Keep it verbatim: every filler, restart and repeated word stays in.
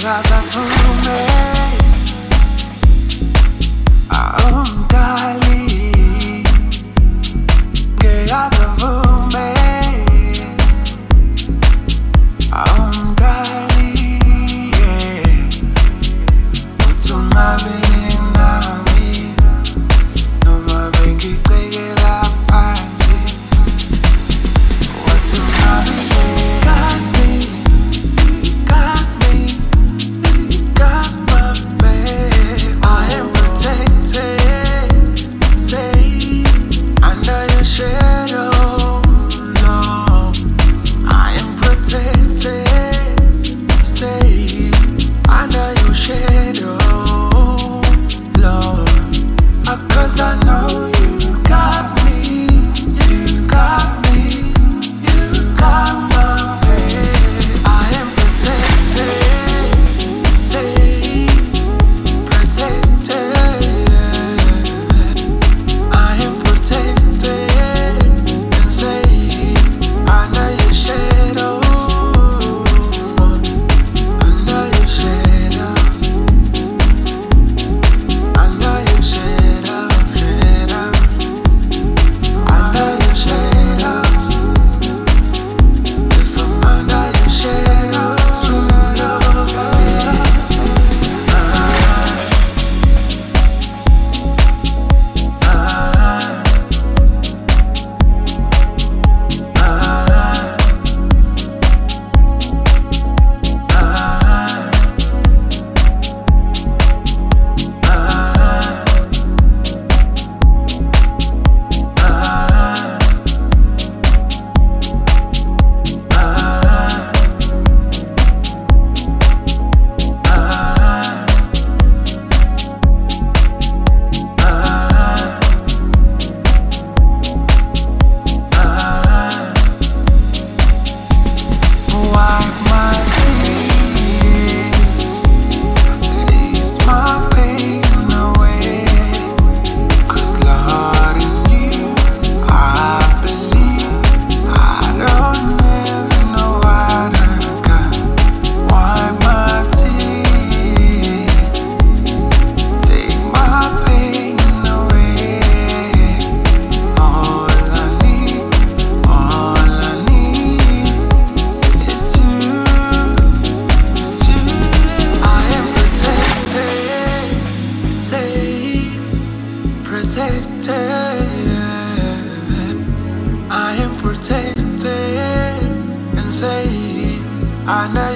casa fume umdali ngeyaza vume umdali uthumabili nami noma bengicekela phansi wathumabili got me got me got my babe I am protected safe under your shadow no I am protected safe under your shadow Lord cause I know you got me you got me you got my babe I am protected safe protected I am protected and safe under your shadow under your shadow under your shadow shadow under your shadow if I'm under your shadow shadow wipe my tears, ease my pain away. 'Cause Lord, in you I believe. I don't ever know what I got. Wipe my tears, take my pain away. All I need, all I need it's you, it's you. I am protected, safe, protected. I am protected and safe. I know